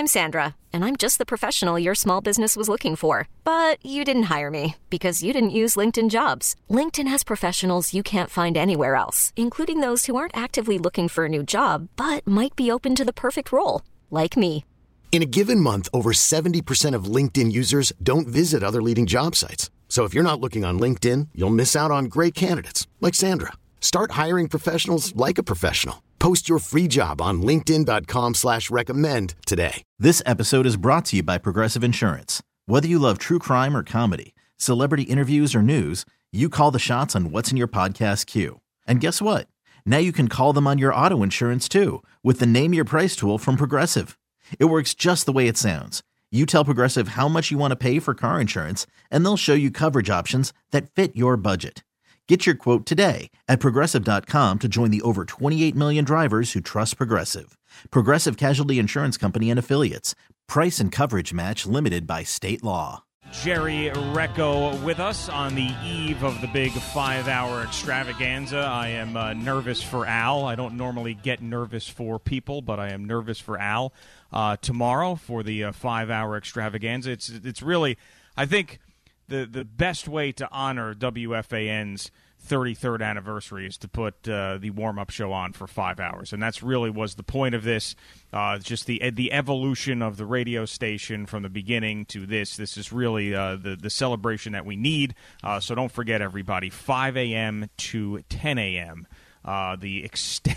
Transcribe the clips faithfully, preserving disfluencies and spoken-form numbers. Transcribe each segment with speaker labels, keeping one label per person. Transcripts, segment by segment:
Speaker 1: I'm Sandra, and I'm just the professional your small business was looking for. But you didn't hire me because you didn't use LinkedIn Jobs. LinkedIn has professionals you can't find anywhere else, including those who aren't actively looking for a new job, but might be open to the perfect role, like me.
Speaker 2: In a given month, over seventy percent of LinkedIn users don't visit other leading job sites. So if you're not looking on LinkedIn, you'll miss out on great candidates like Sandra. Start hiring professionals like a professional. Post your free job on linkedin.com slash recommend today.
Speaker 3: This episode is brought to you by Progressive Insurance. Whether you love true crime or comedy, celebrity interviews or news, you call the shots on what's in your podcast queue. And guess what? Now you can call them on your auto insurance too with the Name Your Price tool from Progressive. It works just the way it sounds. You tell Progressive how much you want to pay for car insurance, and they'll show you coverage options that fit your budget. Get your quote today at Progressive dot com to join the over twenty-eight million drivers who trust Progressive. Progressive Casualty Insurance Company and Affiliates. Price and coverage match limited by state law.
Speaker 4: Jerry Recco with us on the eve of the big five-hour extravaganza. I am uh, nervous for Al. I don't normally get nervous for people, but I am nervous for Al uh, tomorrow for the uh, five-hour extravaganza. It's it's really, I think, the the best way to honor W F A N's thirty-third anniversary is to put uh, the warm-up show on for five hours, and that's really was the point of this. Uh, just the the evolution of the radio station from the beginning to this. This is really uh, the the celebration that we need. Uh, so don't forget, everybody, five a.m. to ten a.m. Uh, the extend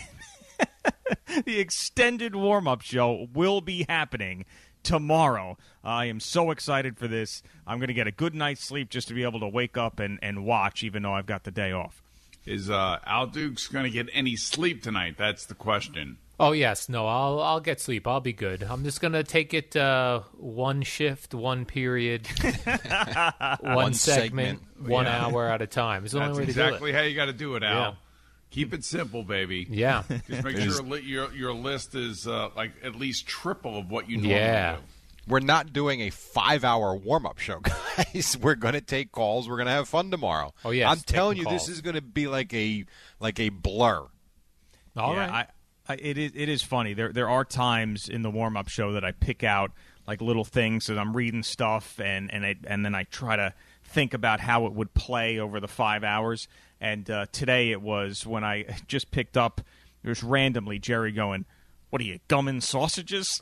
Speaker 4: the extended warm-up show will be happening tomorrow. I am so excited for this. I'm going to get a good night's sleep just to be able to wake up and, and watch, even though I've got the day off.
Speaker 5: Is uh, Al Dukes going to get any sleep tonight? That's the question.
Speaker 6: Oh, yes. No, I'll I'll get sleep. I'll be good. I'm just going to take it uh, one shift, one period, one,
Speaker 7: one
Speaker 6: segment,
Speaker 7: segment.
Speaker 6: one
Speaker 5: Yeah.
Speaker 6: hour at a time. It's the
Speaker 5: That's
Speaker 6: only way
Speaker 5: exactly
Speaker 6: to do it.
Speaker 5: how you got to do it, Al.
Speaker 6: Yeah.
Speaker 5: Keep it simple, baby.
Speaker 6: Yeah.
Speaker 5: Just make sure li- your your list is uh, like at least triple of what you normally
Speaker 6: Yeah.
Speaker 5: do.
Speaker 7: We're not doing a five-hour warm-up show, guys. We're going to take calls. We're going to have fun tomorrow.
Speaker 6: Oh, yes,
Speaker 7: I'm telling
Speaker 6: taking
Speaker 7: you,
Speaker 6: calls.
Speaker 7: this is going to be like a like a blur.
Speaker 6: All
Speaker 4: yeah,
Speaker 6: right.
Speaker 4: I, I, it is it is funny. There there are times in the warm up show that I pick out like little things that I'm reading stuff and and I, and then I try to think about how it would play over the five hours. And uh, today it was when I just picked up. There's randomly Jerry going, "What are you, gumming sausages?"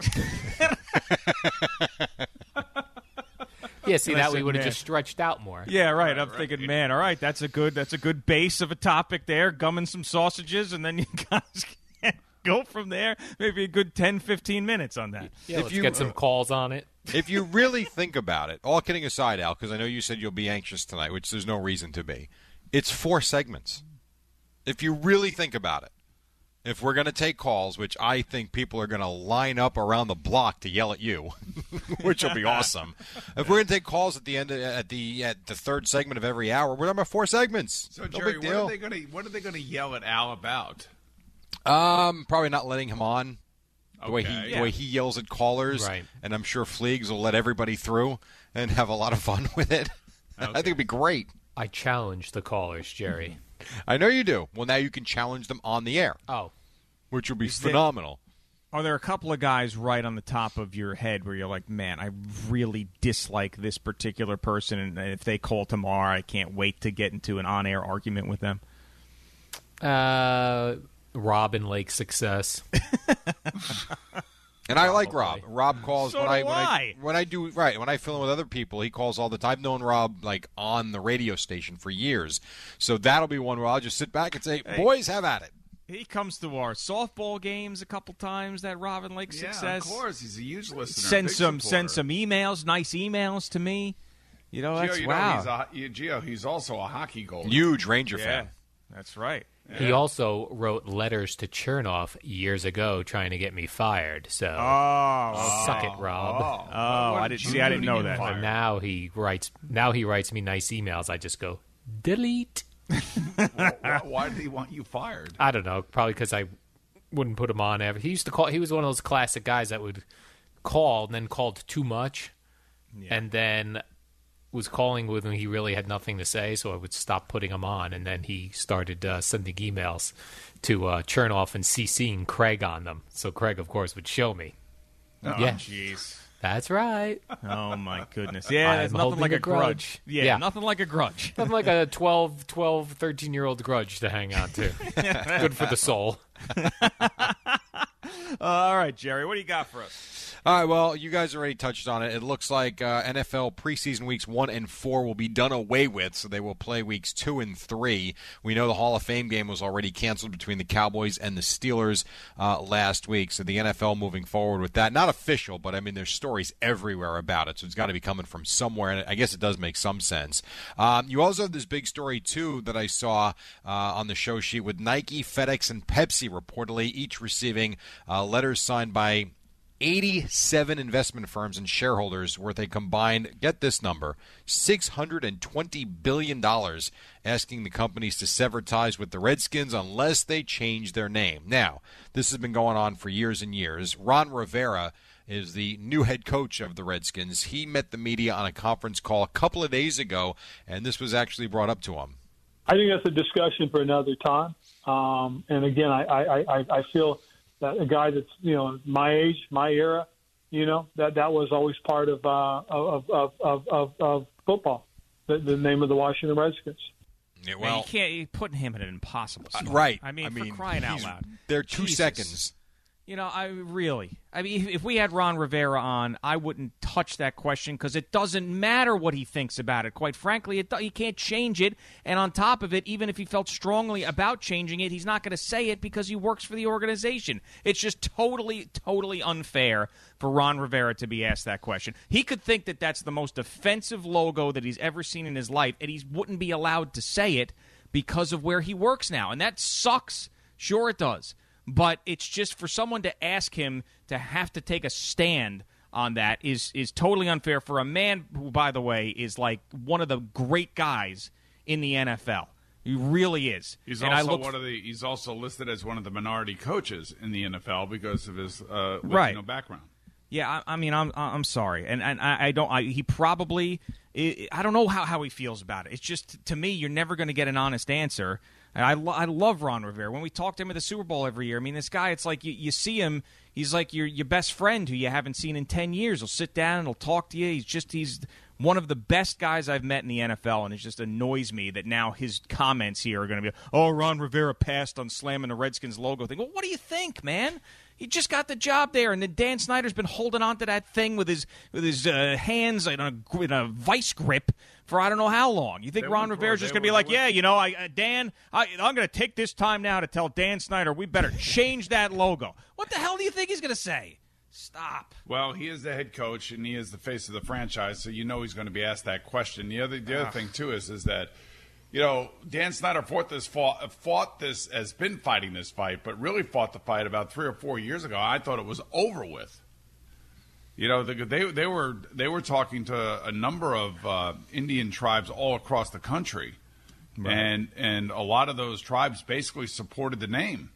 Speaker 6: Yeah, see,
Speaker 4: And I
Speaker 6: that we
Speaker 4: said,
Speaker 6: would have
Speaker 4: man.
Speaker 6: just stretched out more.
Speaker 4: Yeah, right. I'm thinking, man, all right, that's a good that's a good base of a topic there, gumming some sausages, and then you guys can go from there. Maybe a good ten, fifteen minutes on that.
Speaker 6: Yeah,
Speaker 7: If
Speaker 6: let's
Speaker 7: you-
Speaker 6: get some calls on it.
Speaker 7: If you really think about it, all kidding aside, Al, because I know you said you'll be anxious tonight, which there's no reason to be. It's four segments. If you really think about it. If we're going to take calls, which I think people are going to line up around the block to yell at you, which will be awesome. If we're going to take calls at the end of, at the at the third segment of every hour, we're talking about four segments.
Speaker 5: So
Speaker 7: no
Speaker 5: Jerry,
Speaker 7: big
Speaker 5: what
Speaker 7: deal.
Speaker 5: are they going to what are they going to yell at Al about?
Speaker 7: Um, probably not letting him on. The way
Speaker 5: Okay.
Speaker 7: he
Speaker 4: Yeah.
Speaker 7: the way he yells at callers,
Speaker 6: Right.
Speaker 7: and I'm sure Fleegs will let everybody through and have a lot of fun with it. I think it'd be great.
Speaker 6: I challenge the callers, Jerry.
Speaker 7: I know you do. Well, now you can challenge them on the air,
Speaker 6: Oh,
Speaker 7: which will be
Speaker 4: Is there-
Speaker 7: phenomenal.
Speaker 4: Are there a couple of guys right on the top of your head where you're like, man, I really dislike this particular person, and if they call tomorrow, I can't wait to get into an on-air argument with them?
Speaker 6: uh, Rob and Lake Success.
Speaker 7: And I like
Speaker 6: Probably.
Speaker 7: Rob. Rob calls
Speaker 4: So
Speaker 7: when
Speaker 4: do
Speaker 7: I when I
Speaker 4: I.
Speaker 7: when I do right when I fill in with other people. He calls all the time. I've known Rob like on the radio station for years, so that'll be one where I'll just sit back and say,
Speaker 4: Hey.
Speaker 7: "Boys, have at it."
Speaker 4: He comes to our softball games a couple times, that Robin Lake
Speaker 5: Yeah,
Speaker 4: success.
Speaker 5: of course. He's a huge listener.
Speaker 4: Send
Speaker 5: big
Speaker 4: some
Speaker 5: supporter.
Speaker 4: send some emails, nice emails to me. You know, that's
Speaker 5: Gio, you
Speaker 4: wow.
Speaker 5: know he's a, you, Gio, he's also a hockey goalie.
Speaker 7: Huge Ranger
Speaker 4: yeah,
Speaker 7: fan.
Speaker 4: that's right.
Speaker 6: He also wrote letters to Chernoff years ago trying to get me fired. So
Speaker 4: Oh,
Speaker 6: suck it, Rob.
Speaker 5: Oh,
Speaker 4: oh,
Speaker 5: What
Speaker 4: I
Speaker 5: did
Speaker 4: didn't
Speaker 5: you
Speaker 4: see. I
Speaker 5: do
Speaker 4: didn't
Speaker 5: to
Speaker 4: know
Speaker 5: get
Speaker 4: that.
Speaker 5: fired?
Speaker 6: And now he writes. Now he writes me nice emails. I just go delete.
Speaker 5: why, why did he want you fired?
Speaker 6: I don't know. Probably because I wouldn't put him on ever. He used to call. He was one of those classic guys that would call and then called too much, and then was calling with him. He really had nothing to say, so I would stop putting him on, and then he started uh, sending emails to uh, Chernoff and CCing Craig on them. So Craig, of course, would show me.
Speaker 4: Oh,
Speaker 6: Yeah.
Speaker 4: jeez.
Speaker 6: That's right.
Speaker 4: Oh, my goodness. Yeah, there's
Speaker 6: I'm
Speaker 4: nothing
Speaker 6: holding
Speaker 4: like
Speaker 6: a
Speaker 4: a grudge.
Speaker 6: grudge.
Speaker 4: Yeah,
Speaker 6: Yeah.
Speaker 4: nothing like a grudge.
Speaker 6: Nothing like a twelve, twelve, thirteen-year-old grudge to hang on to. Good for the soul.
Speaker 4: Uh, all right, Jerry, what do you got for us?
Speaker 7: All right, well, you guys already touched on it. It looks like uh, N F L preseason weeks one and four will be done away with, so they will play weeks two and three. We know the Hall of Fame game was already canceled between the Cowboys and the Steelers uh, last week, so the N F L moving forward with that. Not official, but, I mean, there's stories everywhere about it, so it's got to be coming from somewhere, and I guess it does make some sense. Um, you also have this big story, too, that I saw uh, on the show sheet with Nike, FedEx, and Pepsi reportedly each receiving uh, letters signed by eighty-seven investment firms and shareholders worth a combined, get this number, six hundred twenty billion dollars, asking the companies to sever ties with the Redskins unless they change their name. Now, this has been going on for years and years. Ron Rivera is the new head coach of the Redskins. He met the media on a conference call a couple of days ago, and this was actually brought up to him.
Speaker 8: I think that's a discussion for another time. Um, and again, I, I, I, I feel that a guy that's, you know, my age, my era, you know, that, that was always part of, uh, of, of, of, of, of football, the, the name of the Washington Redskins.
Speaker 7: Yeah,
Speaker 4: well,
Speaker 7: well,
Speaker 4: you can't you're putting him in an impossible spot.
Speaker 7: Uh, right.
Speaker 4: I mean,
Speaker 7: I mean
Speaker 4: for crying out
Speaker 7: he's-
Speaker 4: loud.
Speaker 7: they're two
Speaker 4: Jesus.
Speaker 7: seconds.
Speaker 4: You know, I really, I mean, if, if we had Ron Rivera on, I wouldn't touch that question because it doesn't matter what he thinks about it. Quite frankly, it, he can't change it. And on top of it, even if he felt strongly about changing it, he's not going to say it because he works for the organization. It's just totally, totally unfair for Ron Rivera to be asked that question. He could think that that's the most offensive logo that he's ever seen in his life, and he wouldn't be allowed to say it because of where he works now. And that sucks. Sure, it does. But it's just for someone to ask him to have to take a stand on that is is totally unfair for a man who, by the way, is like one of the great guys in the N F L. He really is.
Speaker 5: He's
Speaker 4: and
Speaker 5: also
Speaker 4: I look
Speaker 5: one of the. He's also listed as one of the minority coaches in the N F L because of his uh, Latino
Speaker 4: Right.
Speaker 5: background.
Speaker 4: Yeah, I, I mean, I'm I'm sorry, and and I, I don't. I, he probably. I don't know how, how he feels about it. It's just to me, you're never going to get an honest answer. I, lo- I love Ron Rivera. When we talk to him at the Super Bowl every year, I mean, this guy, it's like you, you see him, he's like your your best friend who you haven't seen in ten years. He'll sit down and he'll talk to you. He's just, he's one of the best guys I've met in the N F L, and it just annoys me that now his comments here are going to be, oh, Ron Rivera passed on slamming the Redskins logo thing. Well, what do you think, man? He just got the job there, and then Dan Snyder's been holding on to that thing with his with his uh, hands in a, in a vice grip for I don't know how long. You think
Speaker 5: They
Speaker 4: Ron
Speaker 5: went
Speaker 4: Rivera's
Speaker 5: for it.
Speaker 4: just
Speaker 5: They
Speaker 4: going to be
Speaker 5: were-
Speaker 4: like,
Speaker 5: they
Speaker 4: yeah,
Speaker 5: went-
Speaker 4: you know, I, uh, Dan, I, I'm going to take this time now to tell Dan Snyder we better change that logo. What the hell do you think he's going to say? Stop.
Speaker 5: Well, he is the head coach and he is the face of the franchise, so you know he's going to be asked that question. The other the other thing too is is that you know Dan Snyder fought this fought, fought this has been fighting this fight, but really fought the fight about three or four years ago. I thought it was over with. You know, they they, they were they were talking to a number of uh, Indian tribes all across the country, right. and and a lot of those tribes basically supported the name.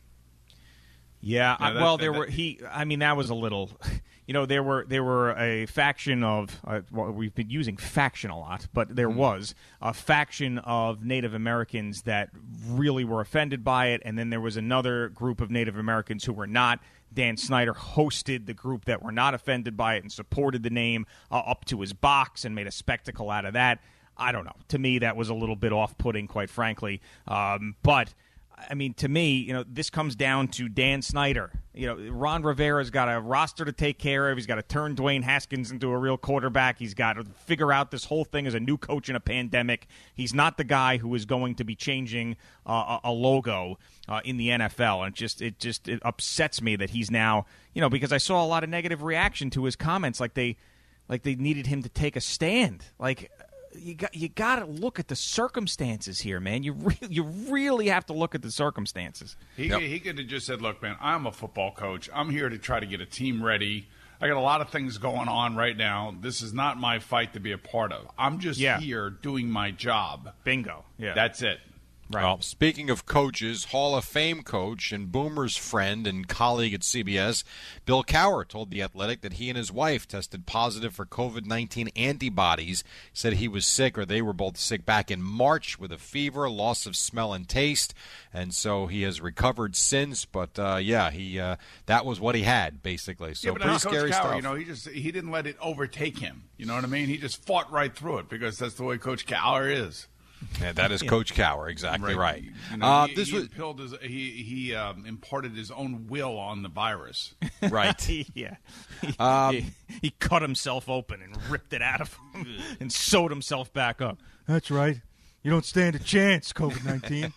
Speaker 4: Yeah,
Speaker 5: Yeah,
Speaker 4: I,
Speaker 5: that-
Speaker 4: well,
Speaker 5: that-
Speaker 4: there
Speaker 5: that-
Speaker 4: were he. I mean, that was a little. You know, there were there were a faction of. Uh, well, we've been using faction a lot, but there was a faction of Native Americans that really were offended by it, and then there was another group of Native Americans who were not. Dan Snyder hosted the group that were not offended by it and supported the name uh, up to his box and made a spectacle out of that. I don't know. To me, that was a little bit off-putting, quite frankly. Um, but. I mean, to me, you know, this comes down to Dan Snyder. You know, Ron Rivera's got a roster to take care of. He's got to turn Dwayne Haskins into a real quarterback. He's got to figure out this whole thing as a new coach in a pandemic. He's not the guy who is going to be changing uh, a, a logo uh, in the N F L. And it just, it just it upsets me that he's now, you know, because I saw a lot of negative reaction to his comments, like they, like they needed him to take a stand, like. You got you got to look at the circumstances here, man. You re- you really have to look at the circumstances.
Speaker 5: He
Speaker 7: Yep.
Speaker 5: could, he could have just said, "Look, man, I'm a football coach. I'm here to try to get a team ready. I got a lot of things going on right now. This is not my fight to be a part of. I'm just
Speaker 4: Yeah.
Speaker 5: here doing my job.
Speaker 4: Bingo. Yeah.
Speaker 5: That's it."
Speaker 4: Right.
Speaker 7: Well, speaking of coaches, Hall of Fame coach and Boomer's friend and colleague at C B S, Bill Cowher, told The Athletic that he and his wife tested positive for COVID nineteen antibodies. He said he was sick, or they were both sick, back in March with a fever, loss of smell and taste, and so he has recovered since. But uh, yeah, he uh, that was what he had basically. So
Speaker 5: yeah, but
Speaker 7: pretty
Speaker 5: Coach
Speaker 7: scary
Speaker 5: Cowher,
Speaker 7: stuff.
Speaker 5: You know, he just he didn't let it overtake him. You know what I mean? He just fought right through it because that's the way Coach Cowher is.
Speaker 7: Yeah, that is Coach Cowher, exactly right. right.
Speaker 5: You know,
Speaker 7: uh,
Speaker 5: he,
Speaker 7: this
Speaker 5: he,
Speaker 7: was
Speaker 5: his, he he um, imparted his own will on the virus.
Speaker 7: Right.
Speaker 4: yeah. He,
Speaker 7: um,
Speaker 4: he, he cut himself open and ripped it out of him and sewed himself back up. That's right. You don't stand a chance, COVID nineteen.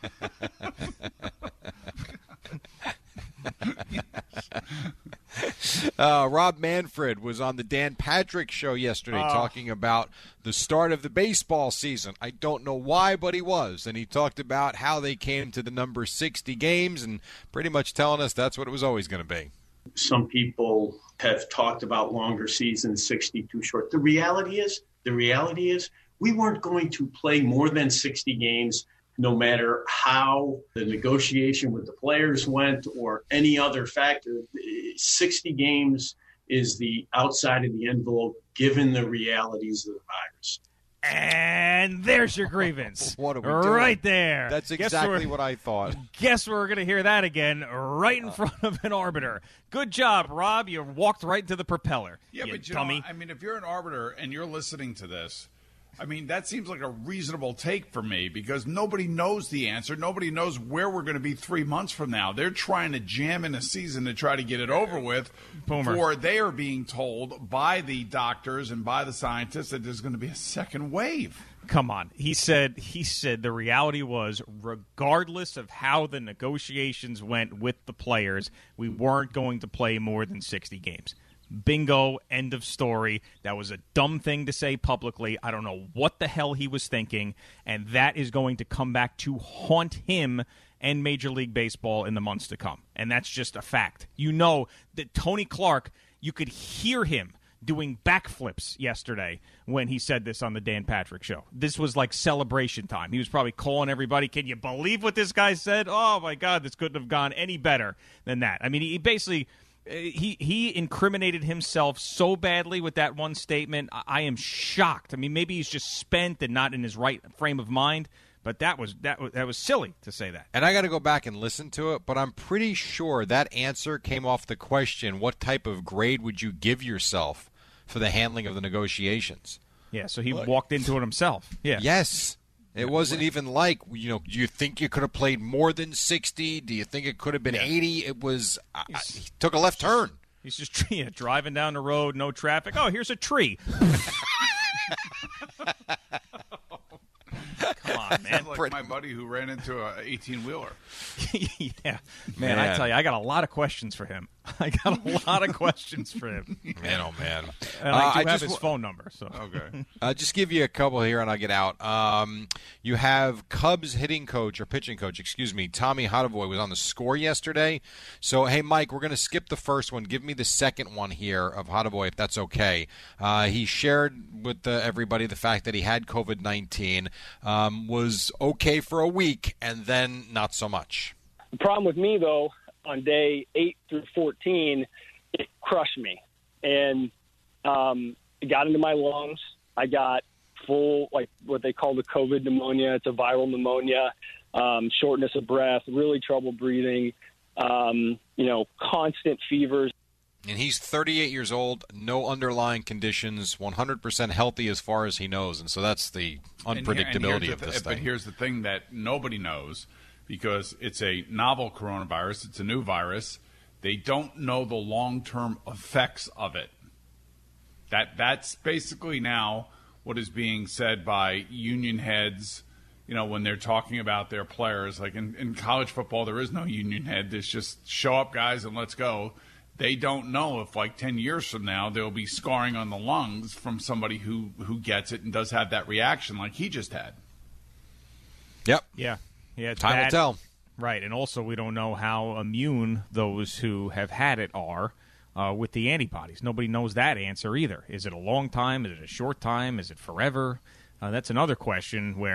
Speaker 7: Uh, Rob Manfred was on the Dan Patrick Show yesterday
Speaker 4: oh.
Speaker 7: talking about the start of the baseball season. I don't know why, but he was. And he talked about how they came to the number sixty games and pretty much telling us that's what it was always going to be.
Speaker 9: Some people have talked about longer seasons, sixty too short. The reality is, the reality is we weren't going to play more than sixty games no matter how the negotiation with the players went or any other factor. sixty games is the outside of the envelope given the realities of the virus.
Speaker 4: And there's your grievance.
Speaker 7: What are we
Speaker 4: right
Speaker 7: doing?
Speaker 4: there.
Speaker 7: That's exactly what I thought.
Speaker 4: Guess we're going to hear that again right in front of an arbiter. Good job, Rob. You walked right into the propeller.
Speaker 5: Yeah,
Speaker 4: you
Speaker 5: but you
Speaker 4: dummy.
Speaker 5: know, I mean, if you're an arbiter and you're listening to this, I mean, that seems like a reasonable take for me because nobody knows the answer. Nobody knows where we're going to be three months from now. They're trying to jam in a season to try to get it over with
Speaker 4: Boomer.
Speaker 5: before they are being told by the doctors and by the scientists that there's going to be a second wave.
Speaker 4: Come on. He said he said the reality was regardless of how the negotiations went with the players, we weren't going to play more than sixty games. Bingo, end of story. That was a dumb thing to say publicly. I don't know what the hell he was thinking, and that is going to come back to haunt him and Major League Baseball in the months to come. And that's just a fact. You know that Tony Clark, you could hear him doing backflips yesterday when he said this on the Dan Patrick Show. This was like celebration time. He was probably calling everybody, can you believe what this guy said? Oh, my God, this couldn't have gone any better than that. I mean, he basically... He he incriminated himself so badly with that one statement. I, I am shocked. I mean, maybe he's just spent and not in his right frame of mind, but that was that was, that was silly to say that.
Speaker 7: And I got to go back and listen to it, but I'm pretty sure that answer came off the question, what type of grade would you give yourself for the handling of the negotiations?
Speaker 4: Yeah, so he Look. walked into it himself. Yeah.
Speaker 7: Yes. It wasn't even like, you know, do you think you could have played more than sixty? Do you think it could have been yeah. eighty? It was, uh, he took a left turn.
Speaker 4: He's just yeah, driving down the road, no traffic. Oh, here's a tree. Come on, man.
Speaker 5: Like my buddy who ran into an eighteen-wheeler.
Speaker 4: yeah. Man, man, I tell you, I got a lot of questions for him. I got a lot of questions for him.
Speaker 7: Man, oh, man.
Speaker 4: And I do
Speaker 7: uh,
Speaker 4: have
Speaker 7: I just,
Speaker 4: his phone number. So
Speaker 5: Okay.
Speaker 7: uh, just give you a couple here and I'll get out. Um, you have Cubs hitting coach, or pitching coach, excuse me, Tommy Hotovoy was on the score yesterday. So, hey, Mike, we're going to skip the first one. Give me the second one here of Hotovoy, if that's okay. Uh, he shared with uh, everybody the fact that he had COVID nineteen, um, was okay for a week, and then not so much.
Speaker 10: The problem with me, though, on day eight through fourteen, it crushed me. And um, it got into my lungs. I got full, like what they call the COVID pneumonia. It's a viral pneumonia, um, shortness of breath, really trouble breathing, um, you know, constant fevers.
Speaker 7: And he's thirty-eight years old, no underlying conditions, one hundred percent healthy as far as he knows. And so that's the unpredictability
Speaker 5: and, and
Speaker 7: of this
Speaker 5: th-
Speaker 7: thing.
Speaker 5: But here's the thing that nobody knows, because it's a novel coronavirus. It's a new virus. They don't know the long-term effects of it. That That's basically now what is being said by union heads, you know, when they're talking about their players. Like in, in college football, there is no union head. There's just show up, guys, and let's go. They don't know if, like, ten years from now, there will be scarring on the lungs from somebody who, who gets it and does have that reaction like he just had.
Speaker 7: Yep.
Speaker 4: Yeah. Yeah. It's
Speaker 7: Time
Speaker 4: bad.
Speaker 7: will tell.
Speaker 4: Right. And also, we don't know how immune those who have had it are uh, with the antibodies. Nobody knows that answer either. Is it a long time? Is it a short time? Is it forever? Uh, that's another question where,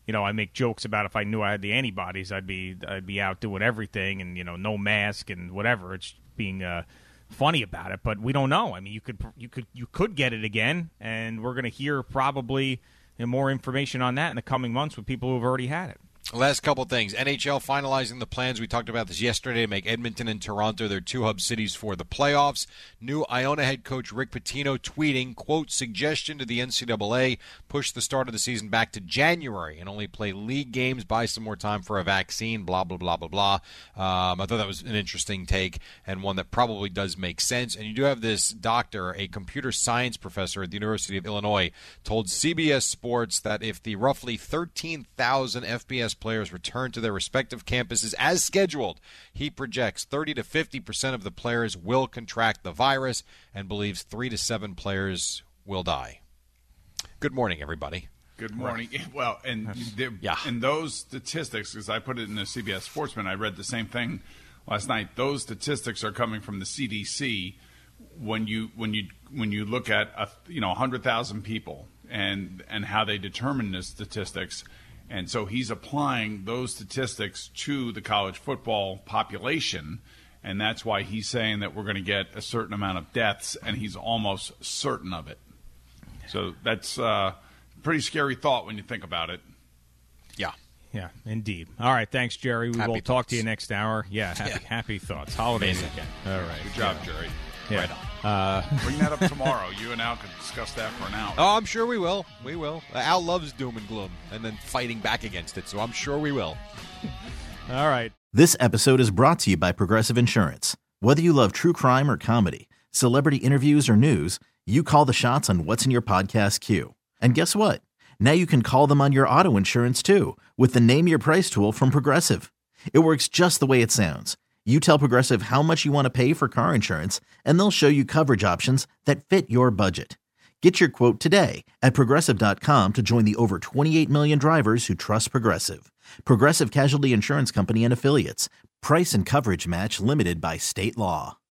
Speaker 4: you know, I make jokes about if I knew I had the antibodies, I'd be I'd be out doing everything and, you know, no mask and whatever. It's being uh, funny about it, but we don't know. I mean, you could you could you could get it again, and we're going to hear probably you know, more information on that in the coming months with people who have already had it.
Speaker 7: Last couple things. N H L finalizing the plans. We talked about this yesterday to make Edmonton and Toronto their two hub cities for the playoffs. New Iona head coach Rick Pitino tweeting, quote, suggestion to the N C double A, push the start of the season back to January and only play league games, buy some more time for a vaccine, blah, blah, blah, blah, blah. Um, I thought that was an interesting take and one that probably does make sense. And you do have this doctor, a computer science professor at the University of Illinois, told C B S Sports that if the roughly thirteen thousand F B S players return to their respective campuses as scheduled, he projects thirty to fifty percent of the players will contract the virus and believes three to seven players will die. Good morning, everybody.
Speaker 5: Good morning. Well, and there,
Speaker 7: yeah.
Speaker 5: and those statistics, because I put it in the C B S Sportsman, I read the same thing last night. Those statistics are coming from the C D C. When you when you when you look at a, you know one hundred thousand people and and how they determine the statistics. And so he's applying those statistics to the college football population, and that's why he's saying that we're going to get a certain amount of deaths, and he's almost certain of it. So that's a pretty scary thought when you think about it.
Speaker 7: Yeah.
Speaker 4: Yeah, indeed. All right, thanks, Jerry. We
Speaker 7: happy
Speaker 4: will
Speaker 7: thoughts.
Speaker 4: talk to you next hour. Yeah, happy,
Speaker 7: Yeah.
Speaker 4: happy thoughts. Holiday
Speaker 7: Amazing.
Speaker 4: weekend. All right.
Speaker 5: Good job, Jerry.
Speaker 4: Yeah.
Speaker 7: Right on.
Speaker 4: Uh,
Speaker 5: Bring that up tomorrow. You and Al can discuss that for an hour.
Speaker 7: Oh, I'm sure we will. We will. Uh, Al loves doom and gloom and then fighting back against it, so I'm sure we will.
Speaker 4: all right.
Speaker 3: This episode is brought to you by Progressive Insurance. Whether you love true crime or comedy, celebrity interviews or news, you call the shots on what's in your podcast queue. And guess what? Now you can call them on your auto insurance too with the Name Your Price tool from Progressive. It works just the way it sounds. You tell Progressive how much you want to pay for car insurance, and they'll show you coverage options that fit your budget. Get your quote today at Progressive dot com to join the over twenty-eight million drivers who trust Progressive. Progressive Casualty Insurance Company and Affiliates. Price and coverage match limited by state law.